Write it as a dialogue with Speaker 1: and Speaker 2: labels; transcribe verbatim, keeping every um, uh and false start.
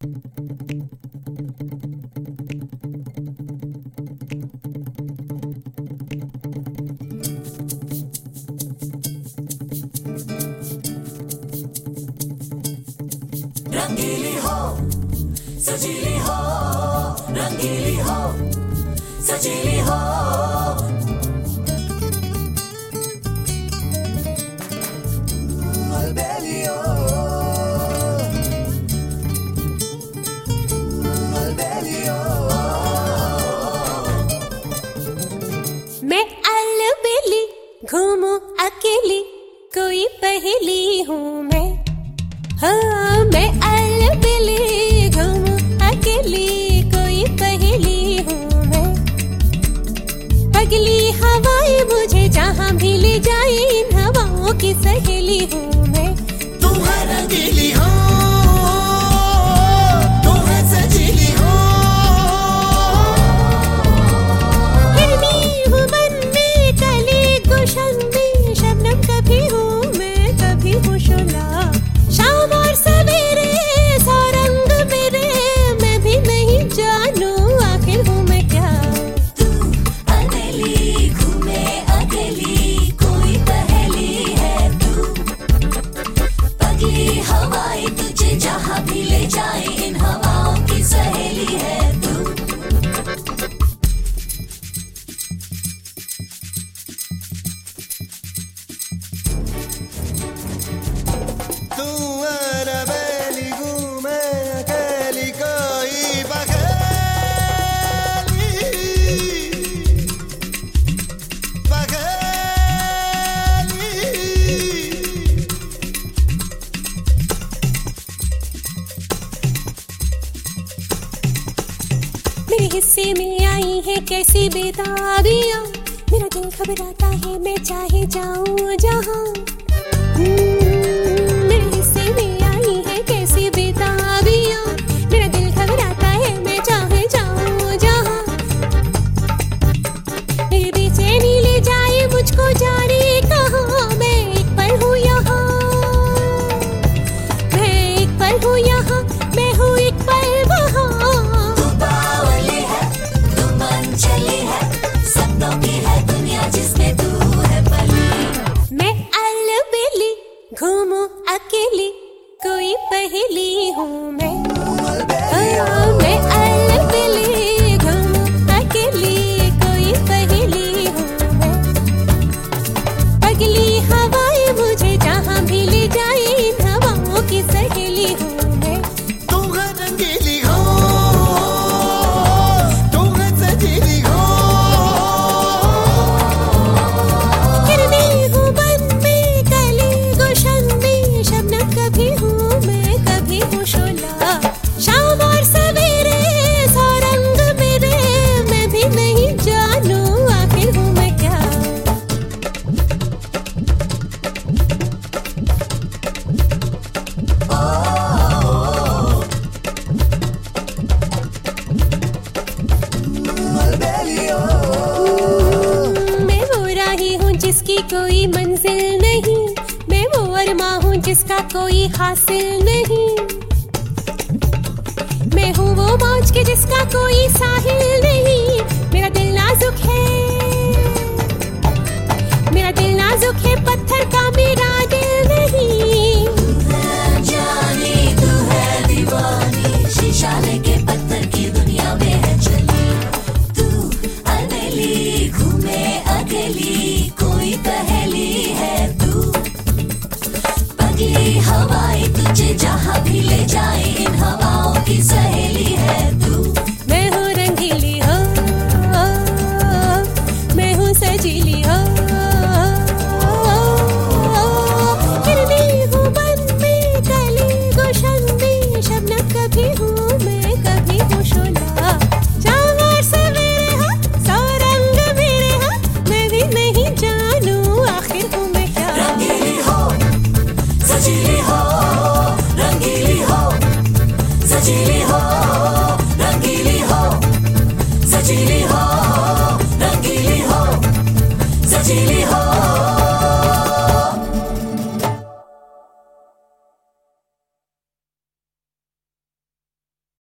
Speaker 1: रंगीली हो, सजीली हो, रंगीली हो, सजीली हो। अलबेलियो, अलबेलियो।
Speaker 2: मैं अलबेली घूमूं अकेली, कोई पहेली हूँ मैं। हाँ, मैं अलबेली घूमूं अकेली, कोई पहेली हूँ मैं। पगली हवाएं मुझे जहाँ भी ले जाए, इन हवाओं की सहेली हूँ मैं।
Speaker 1: तू है रंगीली हो, तू है सजीली हो।
Speaker 2: हिरनी हूँ मन में, कली गुलशन में, शबनम कभी हूँ मैं, कभी हूँ शोला। शाम और सवेरे सौ रंग मेरे, मैं भी नहीं जानू आखिर हूँ मैं क्या।
Speaker 1: तू अकेली घूमे अकेली, कोई पहेली है तू। पगली हवाएं तुझे जहाँ भी ले जाए, इन हवाओं की सहेली है तू। तू अलबेली घूमे अकेली, कोई पहेली, पहेली।
Speaker 2: मेरे हिस्से में आई है कैसी बेताबियां, मेरा दिल घबराता है मैं चाहे जाऊं जहां। मेरे हिस्से में आई है कैसी बेताबियां, मेरा दिल घबराता है मैं चाहे जाऊं जहां। मेरी बेचैनी ले जाए मुझको जाने कहां, मैं एक पल हूँ यहाँ, मैं एक पल हूँ यहाँ, मैं हूँ एक पल वहाँ।
Speaker 1: तू बावली है, तू मनचली है, सपनों की है दुनिया जिसमें तू है पली।
Speaker 2: मैं अलबेली घूमूं अकेली, कोई पहेली हूँ मैं। हाँ, मैं अलबेली घूमूं अकेली, कोई पहेली हूँ मैं। पगली हवाएं मुझे जहाँ भी ले जाए, इन हवाओं की सहेली हूँ मैं।
Speaker 1: तू है रंगीली हो, तू है सजीली हो।
Speaker 2: हिरनी हूँ मन में, कली गुलशन में, शबनम कभी हूँ मैं, कभी हूँ शोला। शाम और सवेरे सौ रंग मेरे, मैं भी नहीं जानू आखिर हूँ मैं क्या।
Speaker 1: अलबेलियो,
Speaker 2: मैं वो राही हूँ जिसकी कोई मंजिल नहीं, मैं वो अरमा हूँ जिसका कोई हासिल नहीं। मैं हूँ वो मौज के जिसका कोई साहिल नहीं। मेरा दिल नाजुक है, मेरा दिल नाजुक है, पत्थर का मेरा दिल नहीं।
Speaker 1: जानी तू है दीवानी, शीशा लेके पत्थर की दुनिया में है चली। तू अलबेली घूमे अकेली, कोई पहेली है तू। पगली हवाएं तुझे जहाँ भी ले जाए, इन हवाओं की सहेली है तू।
Speaker 2: मैं हूँ रंगीली हो, मैं हूँ सजीली हो। हिरनी हूँ मन में, कली गुलशन में, शबनम कभी हूँ मैं, कभी हूँ शोला। शाम और सवेरे हो, सौ रंग मेरे हो, मैं भी नहीं जानू आखिर हूँ मैं क्या।
Speaker 1: रंगीली हो, सजीली हो, रंगीली हो, सजीली